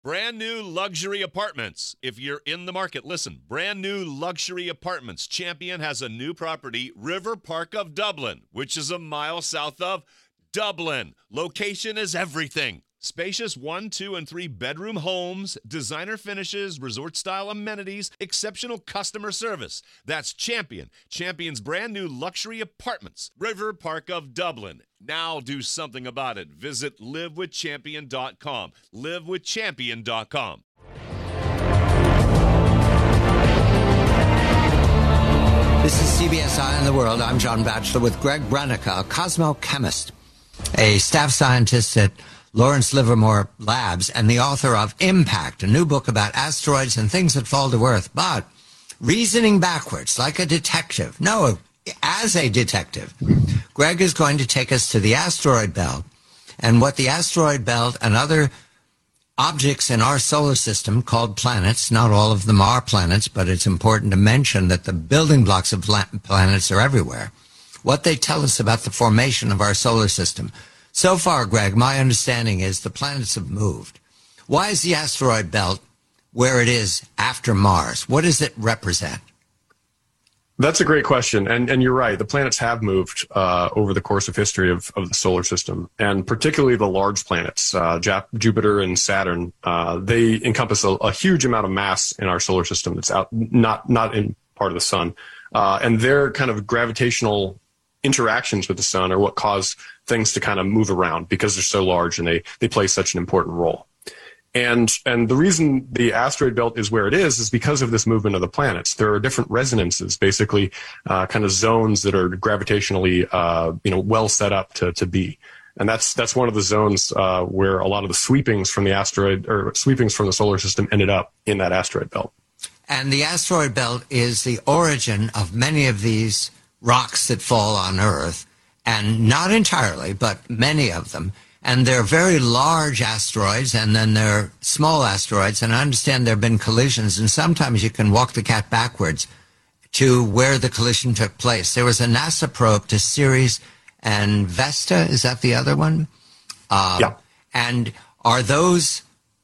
Brand new luxury apartments. If you're in the market, listen. Brand new luxury apartments. Champion has a new property, River Park of Dublin, which is a mile south of Dublin. Location is everything. Spacious 1, 2, and 3 bedroom homes, designer finishes, resort-style amenities, exceptional customer service. That's Champion. Champion's brand new luxury apartments, River Park of Dublin. Now do something about it. Visit livewithchampion.com. Livewithchampion.com. This is CBS Eye on the World. I'm John Batchelor with Greg Branica, a cosmochemist, a staff scientist at Lawrence Livermore Labs, and the author of Impact, a new book about asteroids and things that fall to Earth. But reasoning backwards, like a detective. No, as a detective. Greg is going to take us to the asteroid belt and what the asteroid belt and other objects in our solar system called planets, not all of them are planets, but it's important to mention that the building blocks of planets are everywhere. What they tell us about the formation of our solar system. So far, Greg, my understanding is the planets have moved. Why is the asteroid belt where it is after Mars? What does it represent? That's a great question. And you're right. The planets have moved over the course of history of the solar system, and particularly the large planets, Jupiter and Saturn. They encompass a huge amount of mass in our solar system that's out, not in part of the sun. And their kind of gravitational interactions with the sun are what cause things to kind of move around because they're so large and they play such an important role. And the reason the asteroid belt is where it is because of this movement of the planets. There are different resonances, basically kind of zones that are gravitationally well set up to be. And that's one of the zones where a lot of the sweepings from the asteroid or sweepings from the solar system ended up in that asteroid belt. And the asteroid belt is the origin of many of these rocks that fall on Earth, and not entirely, but many of them. And they're very large asteroids, and then they're small asteroids. And I understand there have been collisions, and sometimes you can walk the cat backwards to where the collision took place. There was a NASA probe to Ceres and Vesta. Is that the other one? Yeah. And are those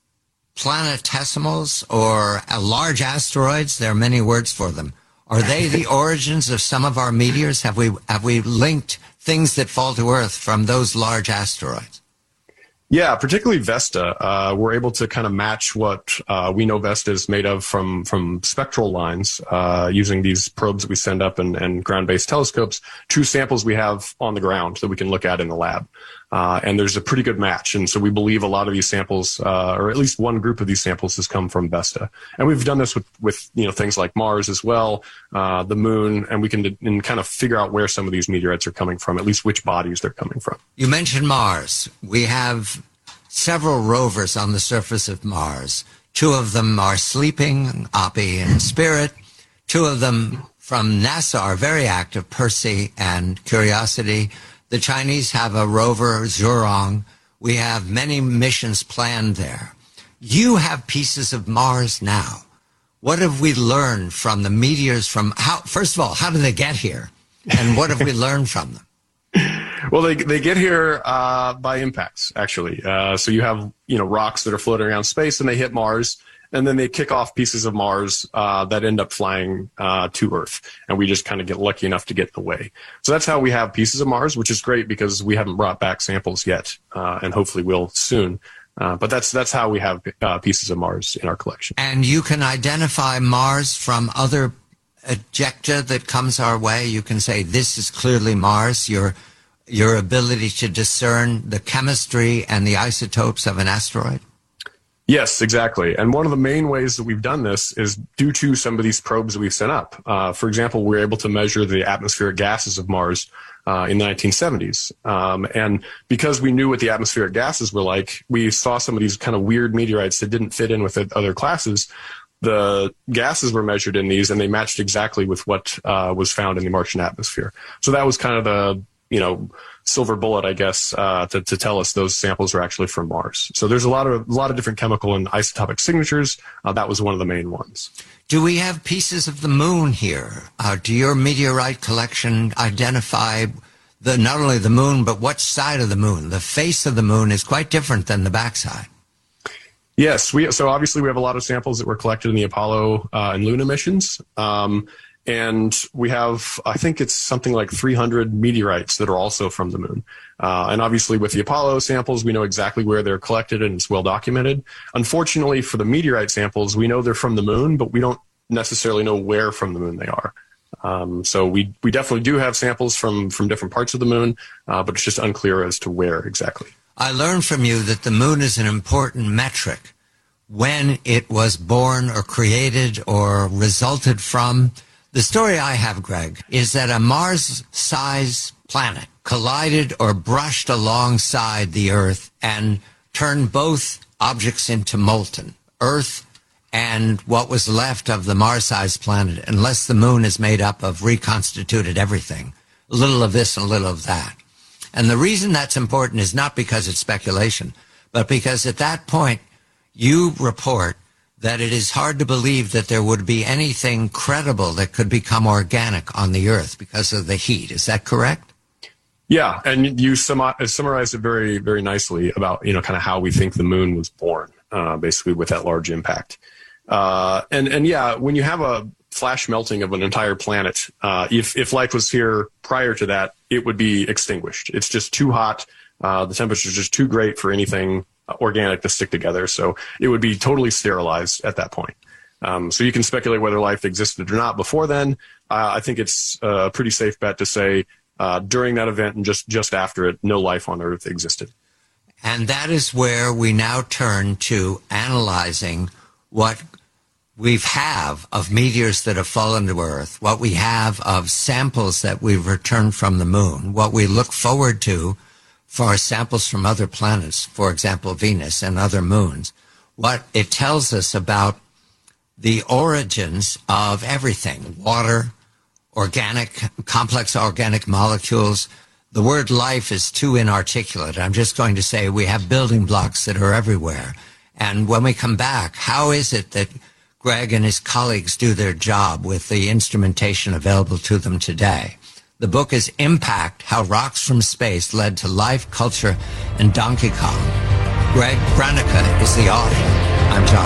planetesimals or large asteroids? There are many words for them. Are they the origins of some of our meteors? Have we linked things that fall to Earth from those large asteroids? Yeah, particularly Vesta. We're able to kind of match what we know Vesta is made of from spectral lines using these probes that we send up and ground-based telescopes to samples we have on the ground that we can look at in the lab. And there's a pretty good match. And so we believe a lot of these samples, or at least one group of these samples, has come from Vesta. And we've done this with things like Mars as well, the moon, and we can kind of figure out where some of these meteorites are coming from, at least which bodies they're coming from. You mentioned Mars. We have several rovers on the surface of Mars. 2 of them are sleeping, Oppie and Spirit. 2 of them from NASA are very active, Percy and Curiosity. The Chinese have a rover, Zhurong. We have many missions planned there. You have pieces of Mars now. What have we learned from the meteors first of all, how do they get here? And what have we learned from them? Well, they get here by impacts, actually. So you have rocks that are floating around space, and they hit Mars, and then they kick off pieces of Mars that end up flying to Earth, and we just kind of get lucky enough to get in the way. So that's how we have pieces of Mars, which is great because we haven't brought back samples yet, and hopefully will soon. But that's how we have pieces of Mars in our collection. And you can identify Mars from other ejecta that comes our way. You can say this is clearly Mars. Your ability to discern the chemistry and the isotopes of an asteroid? Yes, exactly. And one of the main ways that we've done this is due to some of these probes that we've sent up. For example, we're able to measure the atmospheric gases of Mars in the 1970s. And because we knew what the atmospheric gases were like, we saw some of these kind of weird meteorites that didn't fit in with other classes. The gases were measured in these, and they matched exactly with what was found in the Martian atmosphere. So that was kind of the silver bullet, I guess, to tell us those samples are actually from Mars. So there's a lot of different chemical and isotopic signatures. That was one of the main ones. Do we have pieces of the moon here? Do your meteorite collection identify not only the moon, but what side of the moon? The face of the moon is quite different than the backside. Yes, so obviously we have a lot of samples that were collected in the Apollo and Luna missions. And we have, I think it's something like 300 meteorites that are also from the moon. And obviously with the Apollo samples, we know exactly where they're collected and it's well documented. Unfortunately for the meteorite samples, we know they're from the moon, but we don't necessarily know where from the moon they are. So we definitely do have samples from different parts of the moon, but it's just unclear as to where exactly. I learned from you that the moon is an important metric. When it was born or created or resulted from. The story I have, Greg, is that a Mars-sized planet collided or brushed alongside the Earth and turned both objects into molten. Earth and what was left of the Mars-sized planet, unless the moon is made up of reconstituted everything, a little of this and a little of that. And the reason that's important is not because it's speculation, but because at that point you report that it is hard to believe that there would be anything credible that could become organic on the Earth because of the heat. Is that correct? Yeah, and you summarized it very, very nicely about, kind of how we think the moon was born, basically with that large impact. And yeah, when you have a flash melting of an entire planet, if life was here prior to that, it would be extinguished. It's just too hot. The temperature is just too great for anything organic to stick together. So it would be totally sterilized at that point. So you can speculate whether life existed or not before then. I think it's a pretty safe bet to say during that event and just after it, no life on Earth existed. And that is where we now turn to analyzing what we have of meteors that have fallen to Earth, what we have of samples that we've returned from the moon, what we look forward to for samples from other planets, for example, Venus and other moons, what it tells us about the origins of everything, water, organic, complex organic molecules. The word life is too inarticulate. I'm just going to say we have building blocks that are everywhere. And when we come back, how is it that Greg and his colleagues do their job with the instrumentation available to them today? The book is Impact, How Rocks from Space Led to Life, Culture, and Donkey Kong. Greg Branica is the author. I'm John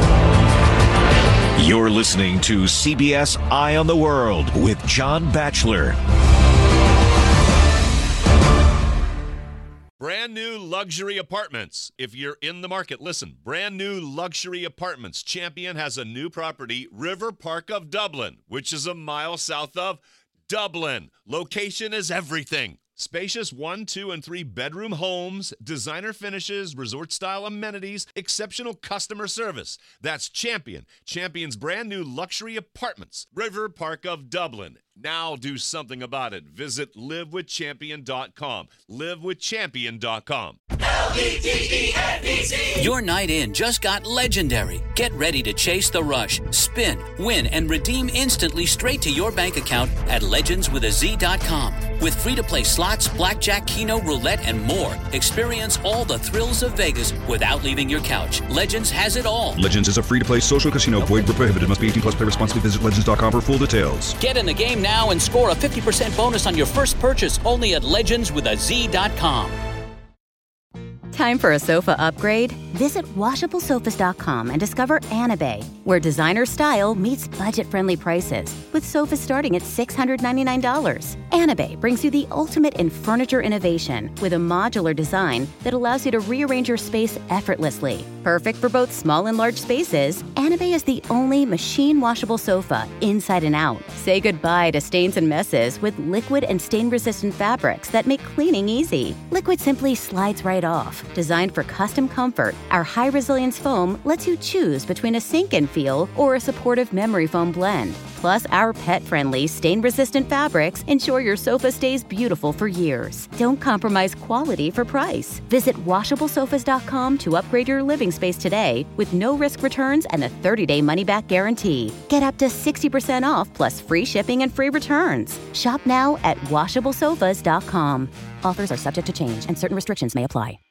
Batchelor. You're listening to CBS Eye on the World with John Batchelor. Brand new luxury apartments. If you're in the market, listen. Brand new luxury apartments. Champion has a new property, River Park of Dublin, which is a mile south of Dublin. Location is everything. Spacious 1, 2, and 3 bedroom homes, designer finishes, resort-style amenities, exceptional customer service. That's Champion. Champion's brand new luxury apartments. River Park of Dublin. Now do something about it. Visit livewithchampion.com. Livewithchampion.com. LVDENBC. Your night in just got legendary. Get ready to chase the rush, spin, win, and redeem instantly straight to your bank account at legendswithaz.com. With free-to-play slots, blackjack, keno, roulette, and more. Experience all the thrills of Vegas without leaving your couch. Legends has it all. Legends is a free-to-play social casino. Void where prohibited. Must be 18 plus. Play responsibly. Visit legends.com for full details. Get in the game now and score a 50% bonus on your first purchase only at legendswithaz.com. Time for a sofa upgrade? Visit WashableSofas.com and discover Anabay, where designer style meets budget-friendly prices, with sofas starting at $699. Anabay brings you the ultimate in furniture innovation with a modular design that allows you to rearrange your space effortlessly. Perfect for both small and large spaces, Anabay is the only machine-washable sofa inside and out. Say goodbye to stains and messes with liquid and stain-resistant fabrics that make cleaning easy. Liquid simply slides right off. Designed for custom comfort, our high-resilience foam lets you choose between a sink-in feel or a supportive memory foam blend. Plus, our pet-friendly, stain-resistant fabrics ensure your sofa stays beautiful for years. Don't compromise quality for price. Visit WashableSofas.com to upgrade your living space today with no-risk returns and a 30-day money-back guarantee. Get up to 60% off plus free shipping and free returns. Shop now at WashableSofas.com. Offers are subject to change and certain restrictions may apply.